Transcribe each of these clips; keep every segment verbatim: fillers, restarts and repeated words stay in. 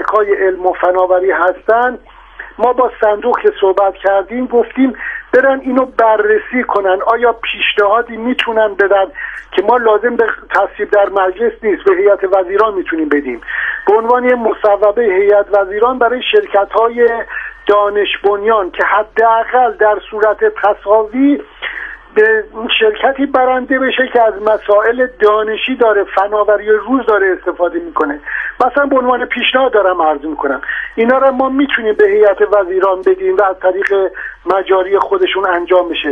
شاخه‌های علم و فناوری هستن، ما با صندوق که صحبت کردیم گفتیم برن اینو بررسی کنن، آیا پیشنهادی میتونن بدن که ما لازم به تصویب در مجلس نیست، به هیئت وزیران میتونیم بدیم به عنوان یه مصوبه هیئت وزیران برای شرکت‌های دانش بنیان که حداقل در صورت تساوی به شرکتی برنده بشه که از مسائل دانشی داره، فناوری روز داره استفاده میکنه. مثلا به عنوان پیشنهاد دارم عرض میکنم اینا رو ما میتونیم به هیئت وزیران بدیم و از طریق مجاری خودشون انجام بشه.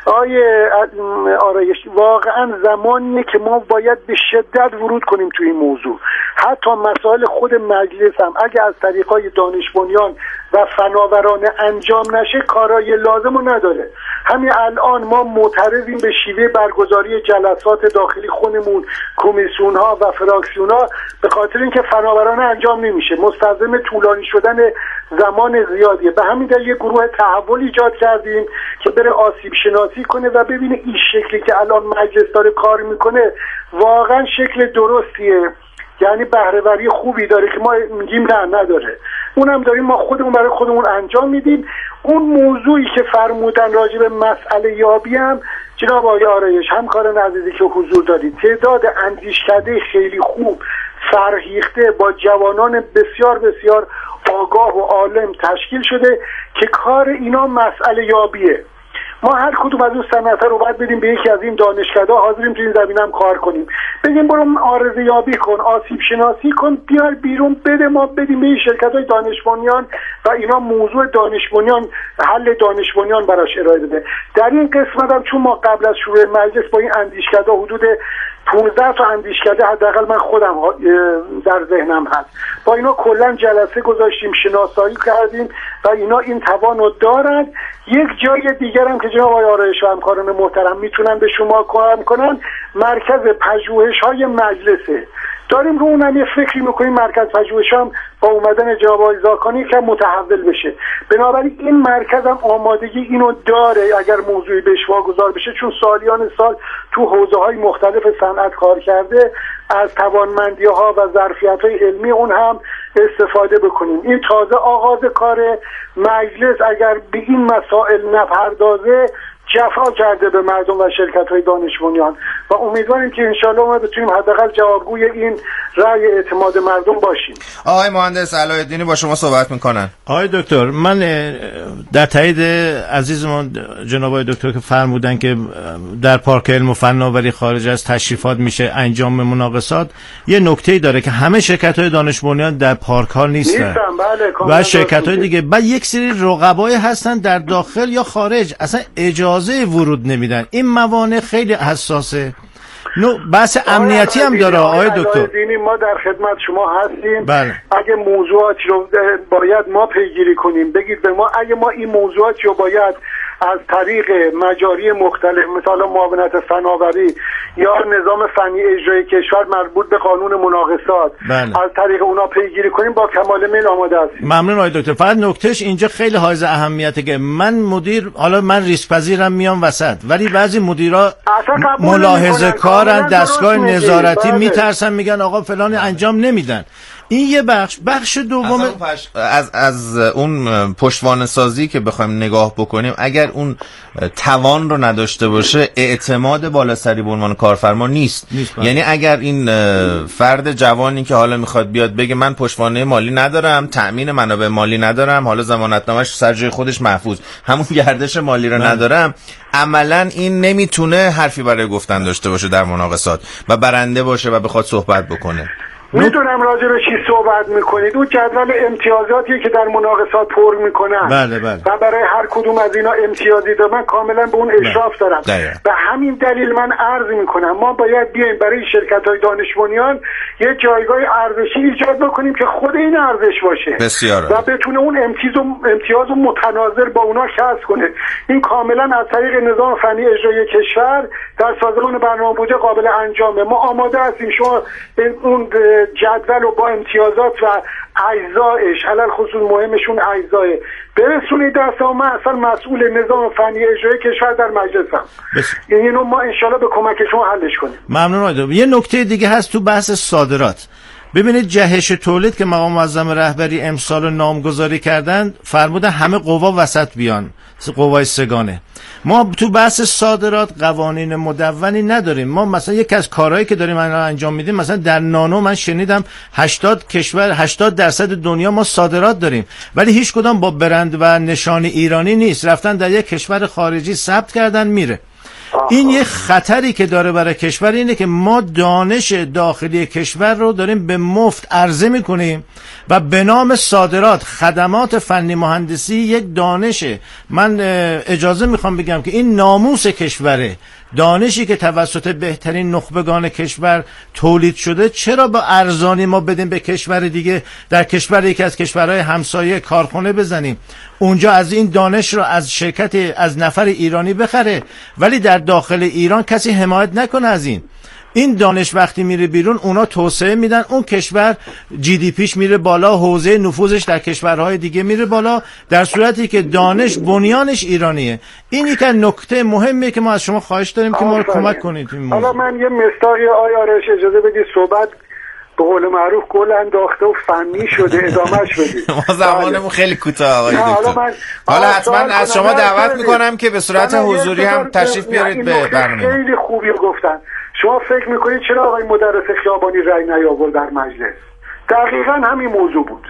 آیه آرایش واقعا زمانیه که ما باید به شدت ورود کنیم توی این موضوع. حتی مسائل خود مجلس هم اگه از طریقای دانش بنیان و فناورانه انجام نشه کارای لازم رو نداره. همین الان ما معترضیم به شیوه برگزاری جلسات داخلی خودمون، کمیسیون ها و فراکسیون ها، به خاطر اینکه فناورانه انجام نمیشه، مستلزم طولانی شدن زمان زیادیه. به همین دلیل یک گروه تحول ایجاد کردیم که بره آسیب شناسی کنه و ببینه این شکلی که الان مجلس داره کار میکنه واقعا شکل درستیه، یعنی بهره‌وری خوبی داره که ما میگیم نه نداره، اونم داریم ما خودمون برای خودمون انجام میدیم. اون موضوعی که فرمودن راجع به مسئله یابی هم جناب آقای آرایش، همکاران عزیزی که حضور دارید، تعداد اندیشکده خیلی خوب فرهیخته با جوانان بسیار بسیار آگاه و عالم تشکیل شده که کار اینا مسئله یابیه. ما هر کدوم از اون صنعت‌ها رو باید بدیم به یکی از این دانشکده‌ها، حاضریم تو این زمینه هم کار کنیم، بگیم برو عارضه یابی کن، آسیب شناسی کن، بیار بیرون بده، ما بدیم به این شرکت‌های دانش بنیان و اینا موضوع دانش بنیان، حل دانش بنیان براش ارائه بده. در این قسمت هم چون ما قبل از شروع مجلس با این اندیشکده‌ها حدود پانزده تا اندیشکده حداقل من خودم در ذهنم هست، با اینا کلا جلسه گذاشتیم، شناسایی کردیم و اینا این توانو دارن. یک جای دیگر هم که جناب آقای آرایش و همکاران محترم میتونن به شما کمک کنن، مرکز پژوهش‌های مجلسه. داریم رو اونم یه فکری میکنیم، مرکز پژوهش هم با اومدن جناب آقای زاکانی که متحول بشه. بنابراین این مرکز هم آمادگی اینو داره اگر موضوعی بهش واگذار بشه، چون سالیان سال تو حوزه‌های مختلف صنعت کار کرده، از توانمندی‌ها و ظرفیت‌های علمی اون هم استفاده بکنیم. این تازه آغاز کار مجلس اگر به این مسائل نپردازه جفا کرده به مردم و شرکت‌های دانش بنیان و امیدواریم که انشالله ما بتونیم حداقل جوابگوی این رأی اعتماد مردم باشیم. آقای مهندس علای‌الدینی با شما صحبت میکنن. آقای دکتر، من در تایید عزیزمون جناب آقای دکتر که فرمودن که در پارک علم و فناوری خارج از تشریفات میشه انجام مناقصات، یه نکته‌ای داره که همه شرکت‌های دانش بنیان در پارک ها نیستن, نیستن بله، و شرکت‌های دیگه بعد یک سری رقبای هستن در داخل یا خارج اصلا اجازه ورود نمیدن. این موانع خیلی حساسه. نو بحث امنیتی هم داره آقای دکتر. ما در خدمت شما هستیم. بله. اگه موضوعاتی رو باید ما پیگیری کنیم، بگید به ما اگه ما این موضوعاتی رو باید از طریق مجاری مختلف مثلا معاونت فناوری یا نظام فنی اجرایی کشور مربوط به قانون مناقصات بله. از طریق اونا پیگیری کنیم، با کمال میل آماده هستیم. ممنون آقای دکتر. فقط نکتهش اینجا خیلی حائز اهمیته که من مدیر، حالا من ریسک پذیرم میام وسط، ولی بعضی مدیرا ملاحظه کارن، دستگاه نظارتی بله. میترسن، میگن آقا فلان انجام نمیدن. این یه بخش. بخش دوم از از اون پشتوانه سازی که بخوایم نگاه بکنیم، اگر اون توان رو نداشته باشه اعتماد بالاسری به عنوان کارفرما نیست, نیست یعنی اگر این فرد جوانی که حالا میخواد بیاد بگه من پشتوانه مالی ندارم، تأمین منابع مالی ندارم، حالا ضمانتنامه‌اش سر جای خودش محفوظ، همون گردش مالی رو ندارم، عملا این نمیتونه حرفی برای گفتن داشته باشه در مناقصات و برنده باشه و بخواد صحبت بکنه. میدونم راجع به چی صحبت میکنید. اون جدول امتیازاتیه که در مناقصات پر میکنن بله بله. و برای هر کدوم از اینا امتیازی دارم، من کاملا به اون اشراف دارم. به همین دلیل من عرض میکنم ما باید بیایم برای شرکت‌های دانش بنیان یه جایگاه ارزشی ایجاد بکنیم که خود این ارزش باشه بسیار و بتونه اون امتیاز و امتیاز و متناظر با اونا کسب کنه. این کاملا از طریق نظام فنی اجرایی کشور در سازمان برنامه بودجه قابل انجامه. ما آماده هستیم شما اون جدول و با امتیازات و اجزایش، علل خصوص مهمشون اجزای، برسونید دست ما. اصلا مسئول نظام فنی اجرایی کشور در مجلسم. یعنی اینو ما انشالله به کمک شما حلش کنیم. ممنون آقای. یه نکته دیگه هست تو بحث صادرات. ببینید جهش تولید که مقام معظم رهبری امسال نامگذاری کردن، فرمودن همه قوا وسط بیان، قوای سگانه. ما تو بحث صادرات قوانین مدونی نداریم. ما مثلا یک از کارهایی که داریم الان انجام میدیم، مثلا در نانو من شنیدم هشتاد کشور هشتاد درصد دنیا ما صادرات داریم، ولی هیچ کدام با برند و نشان ایرانی نیست، رفتن در یک کشور خارجی ثبت کردن میره. این یه خطری که داره برای کشور اینه که ما دانش داخلی کشور رو داریم به مفت عرضه میکنیم و به نام صادرات خدمات فنی مهندسی یک دانشه. من اجازه میخوام بگم که این ناموس کشوره، دانشی که توسط بهترین نخبگان کشور تولید شده، چرا با ارزانی ما بدیم به کشور دیگه، در کشور یکی از کشورهای همسایه کارخونه بزنیم، اونجا از این دانش رو از شرکت از نفر ایرانی بخره، ولی در داخل ایران کسی حمایت نکنه از این. این دانش وقتی میره بیرون اونا توسعه میدن، اون کشور جی دی پیش میره بالا، حوزه نفوذش در کشورهای دیگه میره بالا، در صورتی که دانش بنیانش ایرانیه. این یک نکته مهمیه که ما از شما خواهش داریم که ما رو کمک کنید این موضوع. حالا من یه مستاقی آی آرش اجازه بدید صحبت به قول معروف گل انداخته و فنی شده ادامهش بدید. ما زمانمون خیلی کوتاه آقای دکتر. حالا حتما از شما دعوت میکنم که به صورت حضوری هم تشریف بیارید به برنامه. خیلی خوبی گفتن. شما فکر میکنید چرا آقای مدرس خیابانی رأی نیاورد در مجلس؟ دقیقاً همین موضوع بود.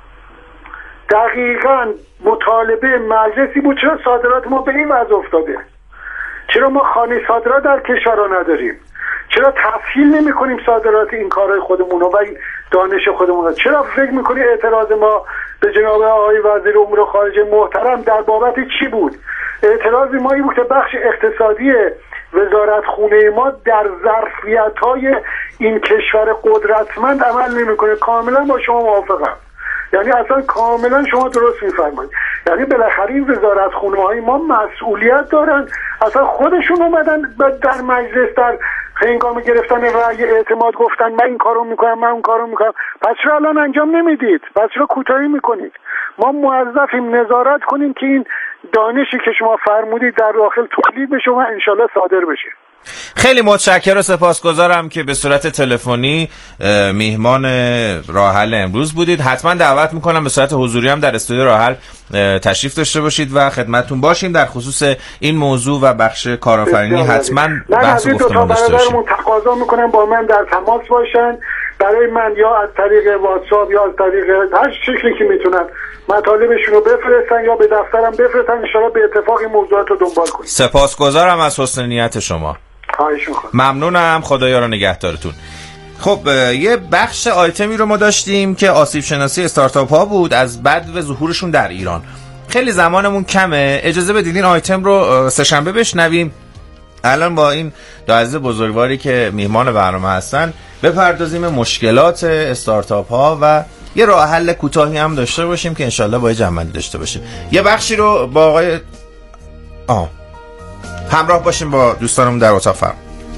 دقیقاً مطالبه مجلسی بود چرا صادرات ما به این وضع افتاده؟ چرا ما خانه صادرات در کشور را نداریم؟ چرا تسهیل نمی کنیم صادرات این کارهای خودمون و این دانش خودمون را؟ چرا فکر میکنید اعتراض ما به جناب آقای وزیر امور خارجه محترم در بابت چی بود؟ اعتراض ما این بود که بخش اقتصادی وزارت خونه ما در ظرفیت‌های این کشور قدرتمند عمل نمی‌کنه. کاملا با شما موافقم. یعنی اصلا کاملا شما درست می‌فرمایید. یعنی بالاخره این وزارت خونه‌های ما مسئولیت دارن. اصلا خودشون اومدن در مجلس در هنگام گرفتن رأی اعتماد گفتن من این کارو می‌کنم، من اون کارو می‌کنم. پس چرا الان انجام نمیدید؟ پس چرا کوتاهی می‌کنید؟ ما موظفیم نظارت کنیم که این دانشی که شما فرمودید در داخل تولید بشه و انشالله صادر بشه. خیلی متشکرم و سپاسگزارم که به صورت تلفنی میهمان راه حل امروز بودید. حتما دعوت میکنم به صورت حضوری هم در استودیو راه حل تشریف داشته باشید و خدمتتون باشیم در خصوص این موضوع و بخش کارآفرینی. حتما بحث و گفتمان داشته باشیم. تقاضا میکنم با من در تماس باشن، برای من یا از طریق واتساپ یا از طریق هر شکلی که میتونن مطالبشون رو بفرستن یا به دفترم بفرستن، ان شاءالله به اتفاق این موضوعات رو دنبال کنیم. سپاسگزارم از حسن نیت شما. خواهش می‌کنم. ممنونم. خدایا نگهدارتون. خب یه بخش آیتمی رو ما داشتیم که آسیب شناسی استارتاپ ها بود از بدو ظهورشون در ایران. خیلی زمانمون کمه، اجازه بدید این آیتم رو سه‌شنبه بشنویم. الان با این دو عزیز بزرگواری که میهمان برنامه هستن بپردازیم مشکلات استارتاپ ها و یه راه حل کوتاهی هم داشته باشیم که انشالله با جمع‌بندی داشته باشیم. یه بخشی رو با آقای آه همراه باشیم با دوستانمون در اتاق فرم.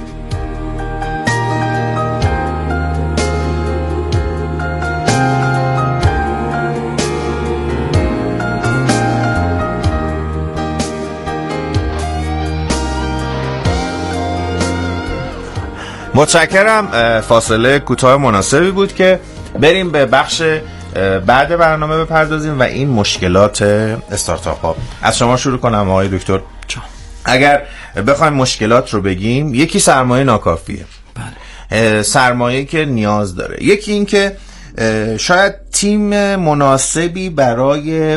متشکرم. فاصله کوتاه مناسبی بود که بریم به بخش بعد برنامه بپردازیم و این مشکلات استارتاپ ها. از شما شروع کنم آقای دکتر. اگر بخوایم مشکلات رو بگیم، یکی سرمایه ناکافیه. بله. سرمایه که نیاز داره. یکی این که شاید تیم مناسبی برای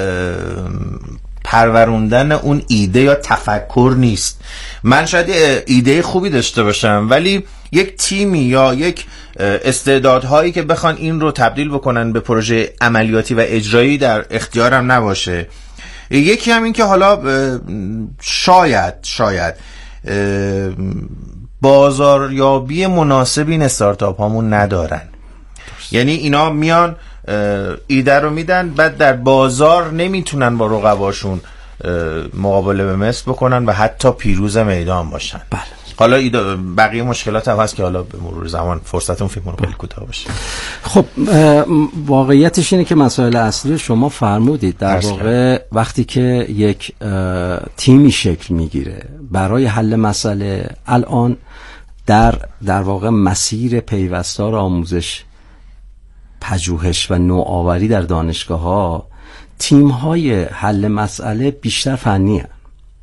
پروروندن اون ایده یا تفکر نیست. من شاید ایده خوبی داشته باشم ولی یک تیمی یا یک استعدادهایی که بخوان این رو تبدیل بکنن به پروژه عملیاتی و اجرایی در اختیارم نباشه. یکی هم این که حالا شاید شاید بازاریابی مناسبی این استارتاپ هامون ندارن. یعنی اینا میان ایده رو میدن بعد در بازار نمیتونن با رقباشون مقابله به مثل بکنن و حتی پیروز میدان باشن. بله. حالا بقیه مشکلات هم هست که حالا به مرور زمان فرصتون فکر کنم خیلی کوتاه باشه. خب واقعیتش اینه که مسائل اصلی شما فرمودید. در واقع وقتی که یک تیمی شکل میگیره برای حل مسئله، الان در در واقع مسیر پیوستار آموزش پژوهش و نوآوری در دانشگاه ها تیم های حل مسئله بیشتر فنی هستند،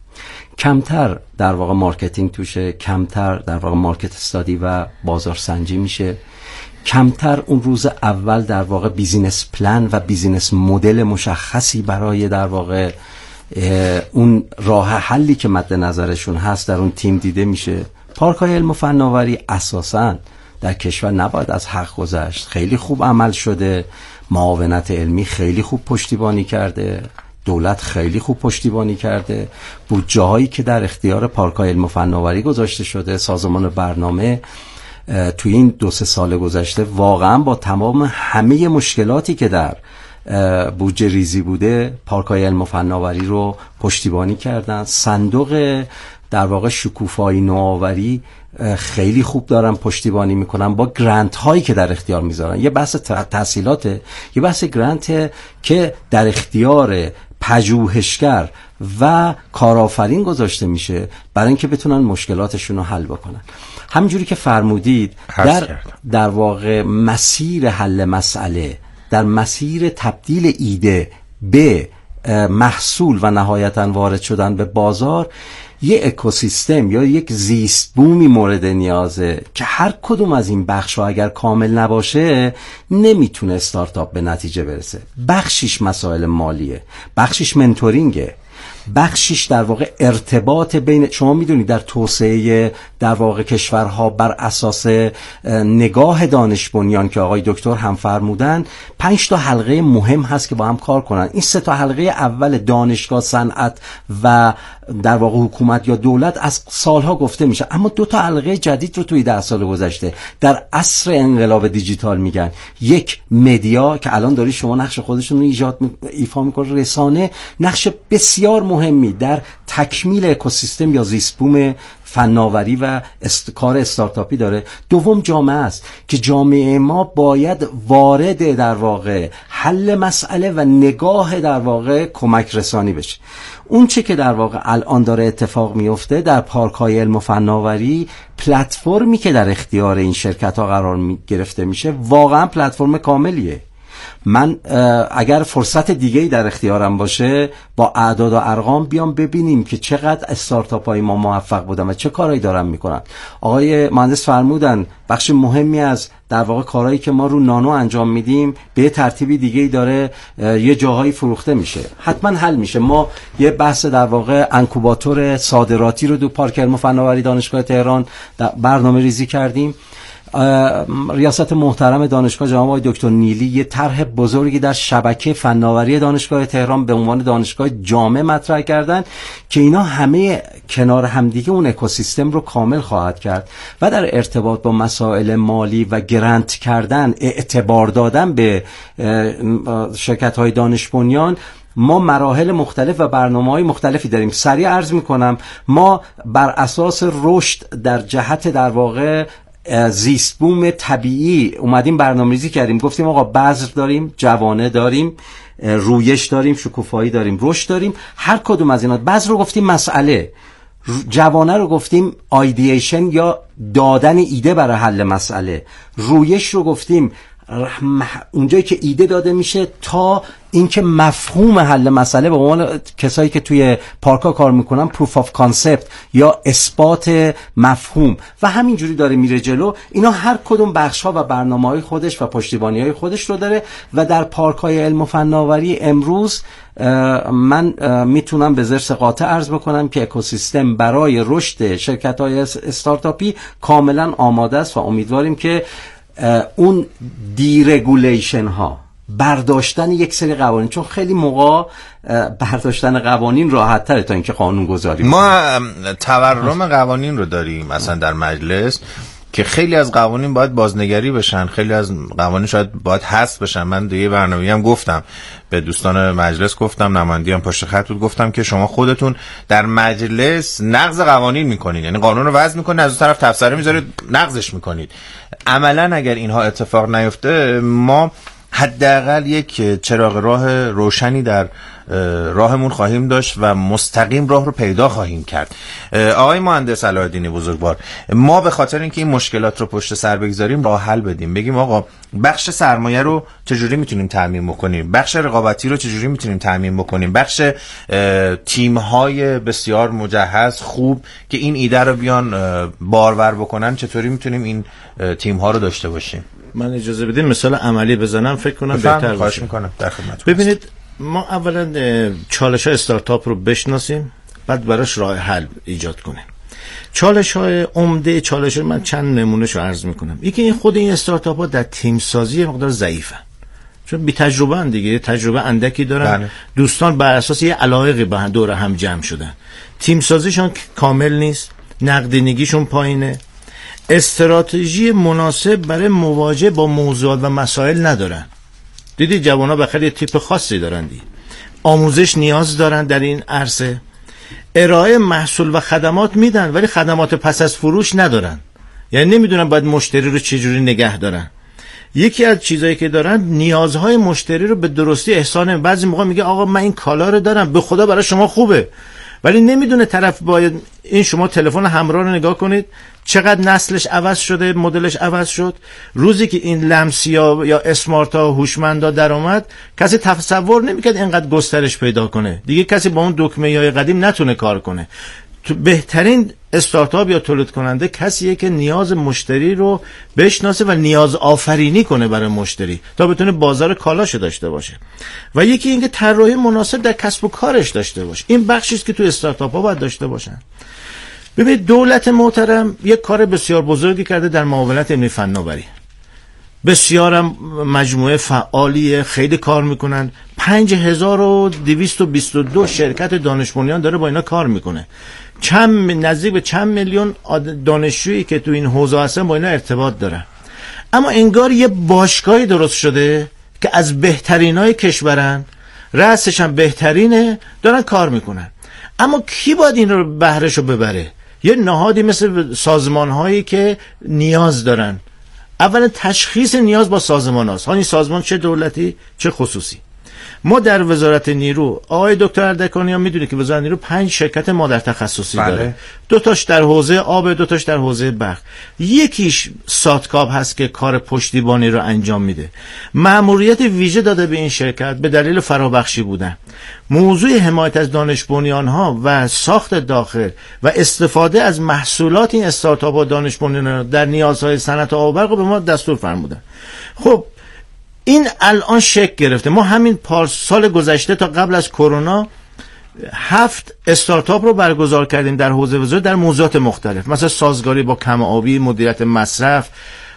کمتر در واقع مارکتینگ توشه، کمتر در واقع مارکت استادی و بازارسنجی میشه، کمتر اون روز اول در واقع بیزینس پلان و بیزینس مدل مشخصی برای در واقع اون راه حلی که مد نظرشون هست در اون تیم دیده میشه. پارک‌های علم و فناوری اساساً در کشور نباید از حق گذشت، خیلی خوب عمل شده، معاونت علمی خیلی خوب پشتیبانی کرده، دولت خیلی خوب پشتیبانی کرده، بودجه هایی که در اختیار پارک‌های علم و فناوری گذاشته شده، سازمان برنامه توی این دو سه سال گذشته واقعا با تمام همه مشکلاتی که در بودجه ریزی بوده پارک‌های علم و فناوری رو پشتیبانی کردن. صندوق در واقع شکوفایی نوآوری خیلی خوب دارن پشتیبانی میکنن با گرانت هایی که در اختیار میذارن. یه بحث تحصیلاته، یه بحث گرانت که در اختیار پژوهشگر و کارآفرین گذاشته میشه برای اینکه بتونن مشکلاتشون رو حل بکنن. همینجوری که فرمودید در در واقع مسیر حل مسئله، در مسیر تبدیل ایده به محصول و نهایتاً وارد شدن به بازار، یه اکوسیستم یا یک زیست بومی مورد نیازه که هر کدوم از این بخش‌ها اگر کامل نباشه نمیتونه استارتاپ به نتیجه برسه. بخشیش مسائل مالیه، بخشیش منتورینگه، بخشیش در واقع ارتباط بین، شما میدونید در توسعه در واقع کشورها بر اساس نگاه دانش بنیان که آقای دکتر هم فرمودن، پنج تا حلقه مهم هست که با هم کار کنن. این سه تا حلقه اول دانشگاه، صنعت و در واقع حکومت یا دولت از سالها گفته میشه، اما دو تا حلقه جدید رو توی ده سال گذشته در عصر انقلاب دیجیتال میگن. یک، مدیا که الان داری شما نقش خودشون رو ایجاد ایفا میکنه، رسانه نقش بسیار مهمی در تکمیل اکوسیستم یا زیست بوم فناوری و است... کار استارتاپی داره. دوم، جامعه است که جامعه ما باید وارد در واقع حل مسئله و نگاه در واقع کمک رسانی بشه. اون چه که در واقع الان داره اتفاق میفته در پارک‌های علم و فناوری، پلتفرمی که در اختیار این شرکت‌ها قرار می گرفته میشه واقعا پلتفرم کاملیه. من اگر فرصت دیگه‌ای در اختیارم باشه با اعداد و ارقام بیام ببینیم که چقدر استارتاپ‌های ما موفق بودن و چه کارهایی دارن میکنن. آقای مهندس فرمودن بخش مهمی از در واقع کارهایی که ما رو نانو انجام میدیم به ترتیبی دیگه‌ای داره یه جاهایی فروخته میشه، حتما حل میشه. ما یه بحث در واقع انکوباتور صادراتی رو دو پارک علم و فناوری دانشگاه تهران برنامه ریزی کردیم. ریاست محترم دانشگاه جناب آقای دکتر نیلی یه طرح بزرگی در شبکه فناوری دانشگاه تهران به عنوان دانشگاه جامع مطرح کردن که اینا همه کنار همدیگه اون اکوسیستم رو کامل خواهد کرد و در ارتباط با مسائل مالی و گرانت کردن، اعتبار دادن به شرکت‌های دانش بنیان، ما مراحل مختلف و برنامه‌های مختلفی داریم. سریع عرض می‌کنم ما بر اساس رشد در جهت در واقع زیست بوم طبیعی اومدیم برنامه‌ریزی کردیم. گفتیم آقا بذر داریم، جوانه داریم، رویش داریم، شکوفایی داریم، رشد داریم. هر کدوم از اینا، بذر رو گفتیم مسئله، جوانه رو گفتیم آیدییشن یا دادن ایده برای حل مسئله، رویش رو گفتیم اونجایی که ایده داده میشه تا اینکه مفهوم حل مسئله به عنوان کسایی که توی پارکا کار میکنن پروف آف کانسپت یا اثبات مفهوم و همینجوری داره میره جلو. اینا هر کدوم بخش‌ها و برنامه‌های خودش و پشتیبانی‌های خودش رو داره و در پارک‌های علم و فناوری امروز من میتونم به ضرس قاطع عرض بکنم که اکوسیستم برای رشد شرکت‌های استارتاپی کاملا آماده است و امیدواریم که اون دیرگولیشن ها، برداشتن یک سری قوانین، چون خیلی موقع برداشتن قوانین راحت تره تا اینکه قانون گذاری. ما تورم قوانین رو داریم مثلا در مجلس که خیلی از قوانین باید بازنگری بشن، خیلی از قوانین شاید باید حذف بشن. من دیگه برنامه‌ای هم گفتم به دوستان مجلس، گفتم نماینده هم پشت خط بود، گفتم که شما خودتون در مجلس نقض قوانین میکنید، یعنی قانون رو وضع میکنید از اون طرف تفسیر میذارید نقضش میکنید. عملا اگر اینها اتفاق نیفته ما حداقل یک چراغ راه روشنی در راهمون خواهیم داشت و مستقیم راه رو پیدا خواهیم کرد. آقای مهندس علاءالدینی بزرگوار، ما به خاطر اینکه این مشکلات رو پشت سر بگذاریم راه حل بدیم، بگیم آقا بخش سرمایه رو چجوری میتونیم تامین بکنیم، بخش رقابتی رو چجوری میتونیم تامین بکنیم، بخش تیم‌های بسیار مجهز خوب که این ایده رو بیان بارور بکنن چطوری میتونیم این تیم‌ها رو داشته باشیم. من اجازه بدین مثال عملی بزنم، فکر کنم بهتر باشه. میکنم در خدمت. ببینید ما اولا چالش‌های استارتاپ رو بشناسیم، بعد براش راه حل ایجاد کنیم. چالش‌های عمده چالش من چند نمونهشو عرض میکنم. یکی این خود این استارتاپ‌ها در تیم سازی مقدار ضعیفن، چون بی تجربه ان دیگه، تجربه اندکی دارن. بله. دوستان بر اساس یه علایقی به دور هم جمع شدن، تیم سازیشون کامل نیست، نقدینگیشون پایینه، استراتژی مناسب برای مواجهه با موضوعات و مسائل ندارن. دیدی جوانا بخیر یه تیپ خاصی دارن دی. آموزش نیاز دارن در این عرصه. ارائه محصول و خدمات میدن ولی خدمات پس از فروش ندارن، یعنی نمیدونن باید مشتری رو چجوری نگه دارن. یکی از چیزایی که دارن نیازهای مشتری رو به درستی احسان. بعضی موقع میگه آقا من این کالا رو دارم، به خدا برای شما خوبه، ولی نمیدونه طرف باید این. شما تلفن همراه رو نگاه کنید چقدر نسلش عوض شده، مدلش عوض شد. روزی که این لمسیا یا اسمارتا هوشمندا در اومد کسی تصور نمیکرد اینقدر گسترش پیدا کنه. دیگه کسی با اون دکمه‌های قدیم نتونه کار کنه. تو بهترین استارتاپ یا تولید کننده کسیه که نیاز مشتری رو بشناسه و نیاز آفرینی کنه برای مشتری تا بتونه بازار کالاشو داشته باشه. و یکی اینکه طراحی مناسب در کسب و کارش داشته باشه. این بخشی است که تو استارتاپ ها باید داشته باشن. ببینید دولت محترم یک کار بسیار بزرگی کرده در معاونت علمی فناوری. بسیارم مجموعه فعالیه، خیلی کار میکنن. پنج هزار و دویست و بیست و دو شرکت دانش بنیان داره با اینا کار میکنه. چند نزدیک به چند میلیون دانشجویی که تو این حوزه هستن با اینا ارتباط دارن. اما انگار یه باشگاهی درست شده که از بهترینای کشورن، رأسش هم بهترینه، دارن کار میکنن. اما کی باید این رو بهرهشو ببره؟ یه نهادی مثل سازمان هایی که نیاز دارن. اولا تشخیص نیاز با سازمان هاست، این سازمان چه دولتی چه خصوصی. ما در وزارت نیرو، آقای دکتر اردکانیان میدونه که وزارت نیرو پنج شرکت مادر تخصصی بله. داره. دو تاش در حوزه آب، دو تاش در حوزه برق. یکیش ساتکاب هست که کار پشتیبانی رو انجام میده. مأموریت ویژه داده به این شرکت به دلیل فرابخشی بودن. موضوع حمایت از دانش بنیان ها و ساخت داخل و استفاده از محصولات این استارتاپ و دانش بنیان در نیازهای صنعت آب و برق به ما دستور فرمودن. خب این الان شکل گرفته. ما همین پارسال گذشته تا قبل از کرونا هفت استارتاپ رو برگزار کردیم در حوزه وزارت در موضوعات مختلف، مثلا سازگاری با کم آبی، مدیریت مصرف.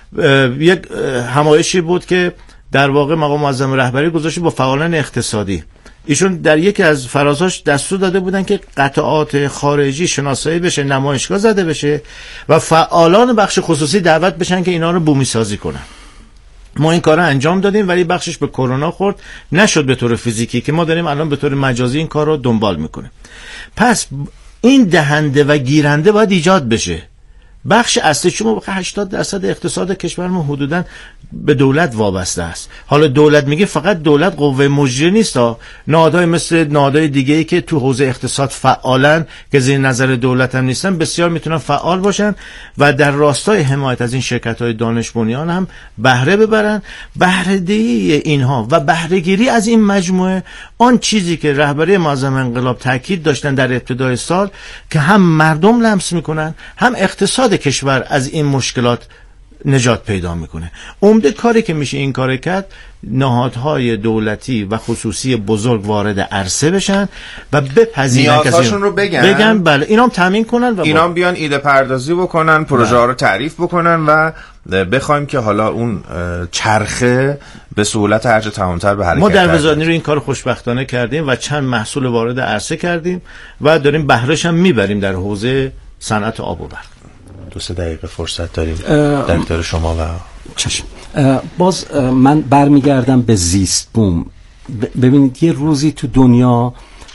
یک همایشی بود که در واقع مقام معظم رهبری گذاشته با فعالان اقتصادی. ایشون در یکی از فرازاش دستور داده بودن که قطعات خارجی شناسایی بشه، نمایشگاه زده بشه و فعالان بخش خصوصی دعوت بشن که اینا رو بومی سازی کنن. ما این کار رو انجام دادیم ولی بخشش به کرونا خورد، نشد به طور فیزیکی، که ما داریم الان به طور مجازی این کار رو دنبال میکنیم. پس این دهنده و گیرنده باید ایجاد بشه. بخش اصلی شما هشتاد درصد اقتصاد کشور ما حدوداً به دولت وابسته است. حالا دولت میگه فقط دولت قوه مجریه نیست ها، نهادهای مثل نهادهای دیگه‌ای که تو حوزه اقتصاد فعالن که زیر نظر دولت هم نیستن بسیار میتونن فعال باشن و در راستای حمایت از این شرکت‌های دانش بنیان هم بهره ببرن. بهره‌دهی اینها و بهره‌گیری از این مجموعه آن چیزی که رهبری معظم انقلاب تاکید داشتن در ابتدای سال که هم مردم لمس میکنن هم اقتصاد کشور از این مشکلات نجات پیدا میکنه. عمده کاری که میشه این کار کرد، نهادهای دولتی و خصوصی بزرگ وارد عرصه بشن و بپذیرن نیازهاشون رو بگن بگن بله اینام تامین کنن و اینام بیان ایده پردازی بکنن، پروژه ها رو تعریف بکنن و بخوایم که حالا اون چرخه به سهولت هرچه تمام‌تر به حرکت. ما در وزارت نیرو این کار خوشبختانه کردیم و چند محصول وارد عرصه کردیم و داریم بهره‌اش هم میبریم در حوزه صنعت آب و برق. دو سه دقیقه فرصت داریم در اختیار شما. و چشم. باز من برمیگردم به زیست بوم. ببینید یه روزی تو دنیا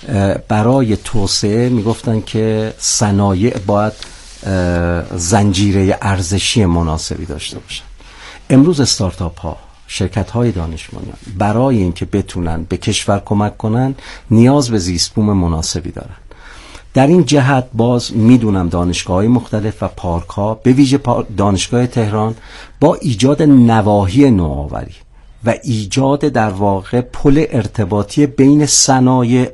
برای توسعه میگفتن که صنایع باید زنجیره ارزشی مناسبی داشته باشن. امروز استارتاپ ها شرکت های دانش بنیان برای اینکه بتونن به کشور کمک کنن نیاز به زیست بوم مناسبی دارن. در این جهت باز میدونم دانشگاه های مختلف و پارک ها به ویژه دانشگاه تهران با ایجاد نواحی نوآوری و ایجاد در واقع پل ارتباطی بین صنایع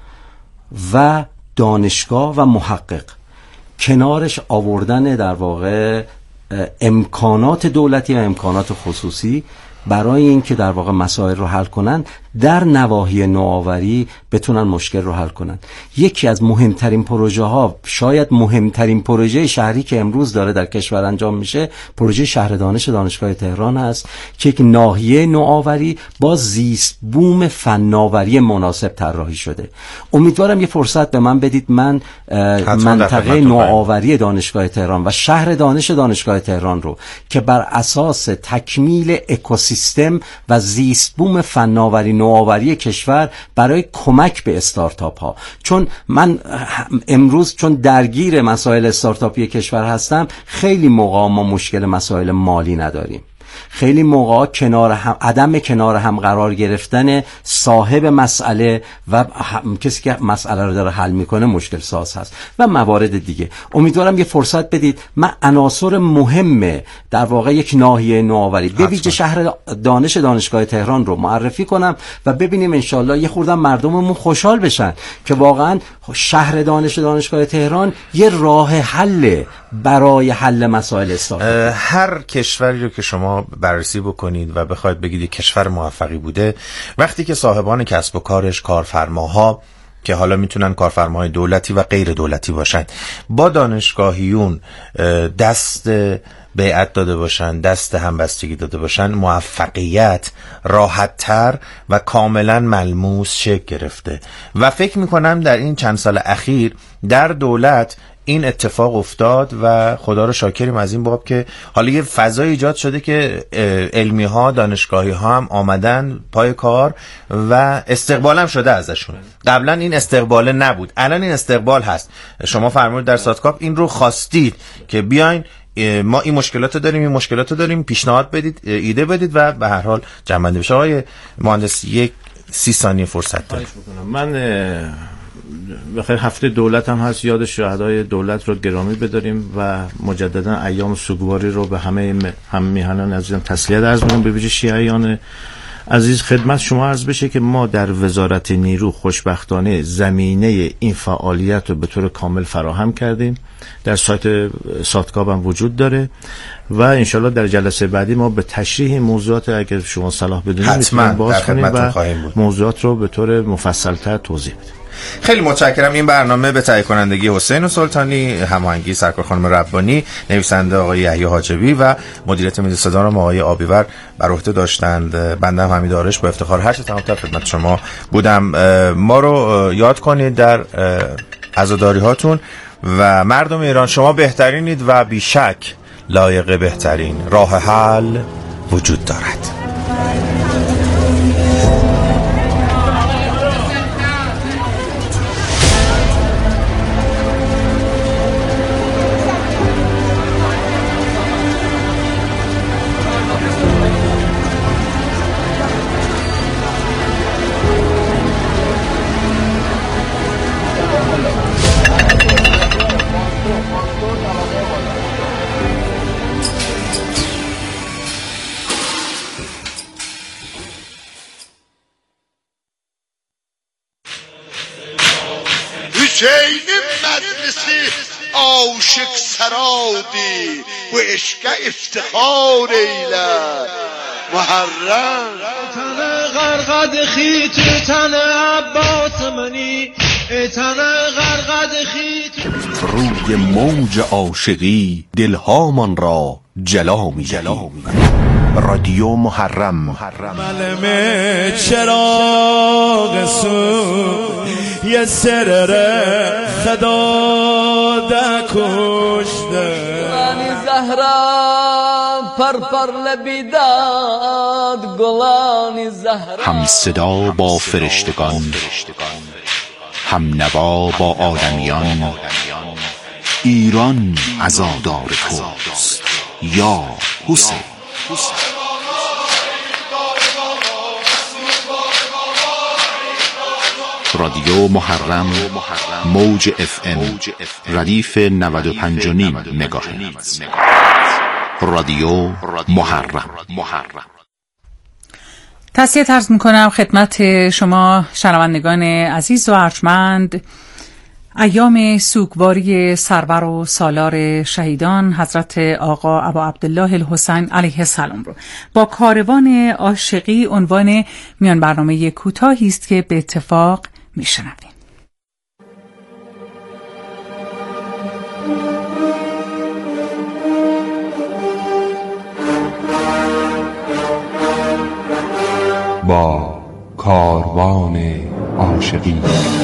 و دانشگاه و محقق، کنارش آوردن در واقع امکانات دولتی و امکانات خصوصی برای اینکه در واقع مسائل رو حل کنن، در نواحی نوآوری بتونن مشکل رو حل کنن. یکی از مهمترین پروژه ها، شاید مهمترین پروژه شهری که امروز داره در کشور انجام میشه، پروژه شهر دانش دانشگاه تهران هست که یک ناحیه نوآوری با زیست بوم فناوری مناسب طراحی شده. امیدوارم یه فرصت به من بدید من منطقه نوآوری دانشگاه تهران و شهر دانش دانشگاه تهران رو که بر اساس تکمیل اکوسیستم و زیست بوم فناوری نوآوری کشور برای کمک به استارتاپ ها، چون من امروز چون درگیر مسائل استارتاپی کشور هستم، خیلی موقع ما مشکل مسائل مالی نداریم، خیلی موقع کنار هم، عدم کنار هم قرار گرفتن صاحب مسئله و کسی که مسئله رو داره حل میکنه مشکل ساز هست و موارد دیگه. امیدوارم یه فرصت بدید من عناصر مهم در واقع یک ناحیه نوآوری به ویژه شهر دانش دانشگاه تهران رو معرفی کنم و ببینیم انشالله یه خوردم مردممون خوشحال بشن که واقعا شهر دانش دانشگاه تهران یه راه حل برای حل مسائل استارتاپ. هر کشوری رو که شما بررسی بکنید و بخواید بگید یک کشور موفقی بوده، وقتی که صاحبان کسب و کارش، کارفرماها که حالا میتونن کارفرماهای دولتی و غیر دولتی باشن، با دانشگاهیون دست بیعت داده باشن، دست همبستگی داده باشن، موفقیت راحت‌تر و کاملا ملموس شکل گرفته. و فکر میکنم در این چند سال اخیر در دولت این اتفاق افتاد و خدا رو شاکریم از این باب که حالا یه فضای ایجاد شده که علمی ها، دانشگاهی ها هم آمدن پای کار و استقبال هم شده ازشون. قبلا این استقبال نبود، الان این استقبال هست. شما فرمودید در سادکاپ این رو خواستید که بیاین ما این مشکلاتو داریم، این مشکلاتو داریم، پیشنهاد بدید، ایده بدید و به هر حال جمع‌بندی بشه. آقای مهندس یک سی ثانیه فرصت دارید. من بخیر هفته دولت هم هست، یاد شهدای دولت رو گرامی بداریم و مجددا ایام سوگواری رو به همه هم میهنان عزیزم تسلیت عرض می‌کنم. به ویژه شیعیان عزیز خدمت شما عرض بشه که ما در وزارت نیرو خوشبختانه زمینه این فعالیت رو به طور کامل فراهم کردیم، در سایت سادکاب هم وجود داره و انشالله در جلسه بعدی ما به تشریح موضوعات اگر شما صلاح بدونید حتما باز کنیم و بود. موضوعات رو به طور مفصل‌تر توضیح بدیم. خیلی متشکرم. این برنامه به تهیه کنندگی حسین سلطانی، هماهنگی سرکار خانم ربانی، نویسنده آقای یحیی حاجبی و مدیریت میز صدا رو آقای آبیور بر عهده داشتند. بنده هم حمید آرش با افتخار هر چه تمام‌تر خدمت شما بودم. ما رو یاد کنید در عزاداری هاتون و مردم ایران شما بهترینید و بیشک لایق بهترین راه حل وجود دارد. Hüseyin meclisi aşık saradi bu eşke iftihar eyle Muharrem tane gargad khit tane abbas mani tane gargad khit روی موج عاشقی دلهامان را جلا می رادیو محرم ملمه چراغ سو یه سرر خدا ده کشته گلانی زهرا پر پر لبیداد گلانی زهرا هم صدا با فرشتگان هم نوا با آدمیان ایران عزادار توست یا حسین رادیو محرم موج اف ام ردیف نود و پنج و نیم مگاهرتز. رادیو محرم. تسلیت عرض میکنم خدمت شما شنوندگان عزیز و ارجمند. ایام سوگواری سرور و سالار شهیدان حضرت آقا ابا عبدالله الحسین علیه السلام رو با کاروان عاشقی عنوان میان برنامه کوتاهی است که به اتفاق میشنویم. با کاروان عاشقی.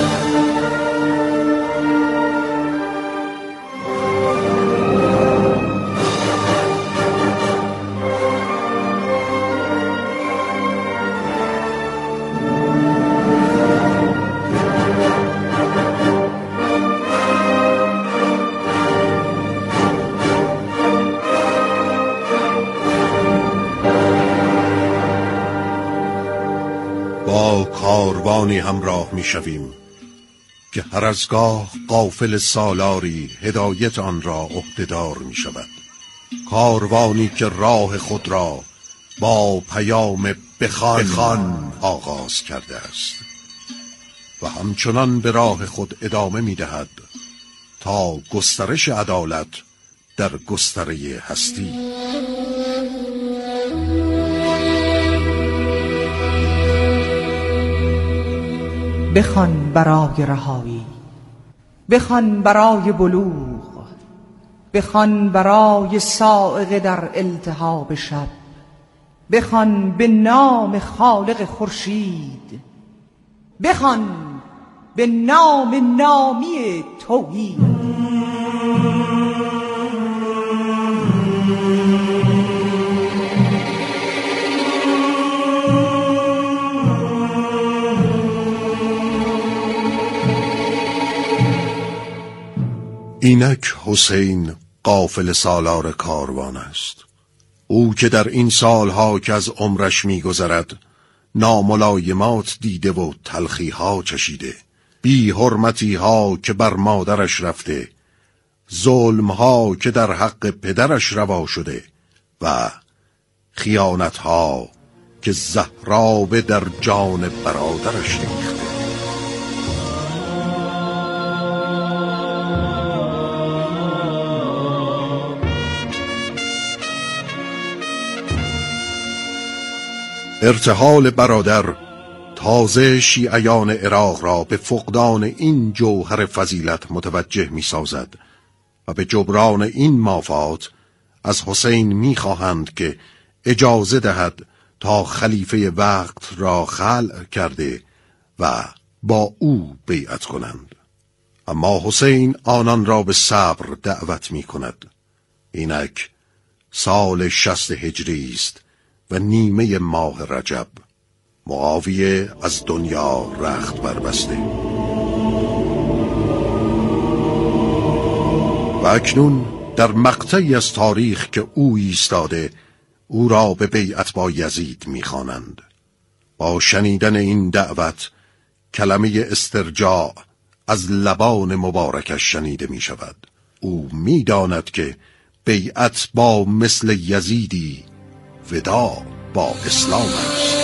با کاروانی همراه می شویم که هر از گاه قافل سالاری هدایت آن را عهده‌دار می شود. کاروانی که راه خود را با پیام بخوان, بخوان آغاز کرده است و همچنان به راه خود ادامه می دهد تا گسترش عدالت در گستره هستی. بخوان برای رهایی، بخوان برای بلوغ، بخوان برای صاعقه در التهاب شب، بخوان به نام خالق خورشید، بخوان به نام نامی توحید. اینک حسین قافل سالار کاروان است. او که در این سالها که از عمرش می‌گذرد ناملایمات دیده و تلخی‌ها چشیده، بی حرمتی‌ها که بر مادرش رفته، ظلم‌ها که در حق پدرش روا شده و خیانت‌ها که زهراب در جان برادرش ریخته. ارتحال برادر تازه شیعیان عراق را به فقدان این جوهر فضیلت متوجه می سازد و به جبران این مافات از حسین می خواهند که اجازه دهد تا خلیفه وقت را خلع کرده و با او بیعت کنند. اما حسین آنان را به صبر دعوت می کند. اینک سال شصت هجری است و نیمه ماه رجب. معاویه از دنیا رخت بربسته و اکنون در مقطعی از تاریخ که او ایستاده او را به بیعت با یزید می‌خوانند. با شنیدن این دعوت کلمه استرجاع از لبان مبارکش شنیده می شود. او می داند که بیعت با مثل یزیدی ودا با اسلام است.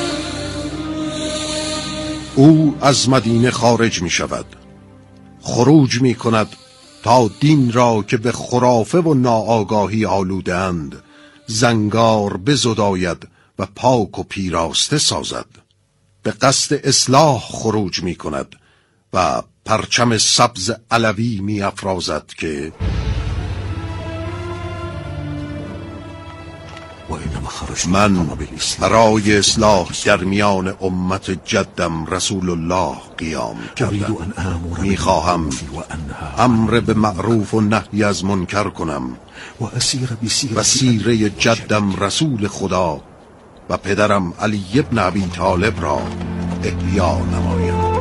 او از مدینه خارج می شود، خروج می کند تا دین را که به خرافه و ناآگاهی آلودند زنگار بزداید و پاک و پیراسته سازد. به قصد اصلاح خروج می کند و پرچم سبز علوی می افرازد که من برای اصلاح در میان امت جدم رسول الله قیام کردم. می خواهم امر به معروف و نهی از منکر کنم و سیره جدم رسول خدا و پدرم علی ابن ابی طالب را احیا نمایم.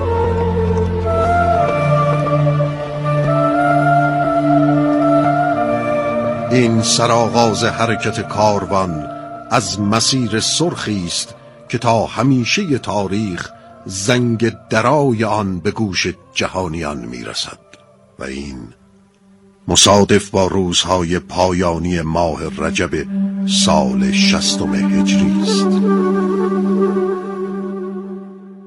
این سرآغاز حرکت کاروان از مسیر سرخی است که تا همیشه تاریخ زنگ درای آن به گوش جهانیان میرسد و این مصادف با روزهای پایانی ماه رجب سال شصتم هجری است.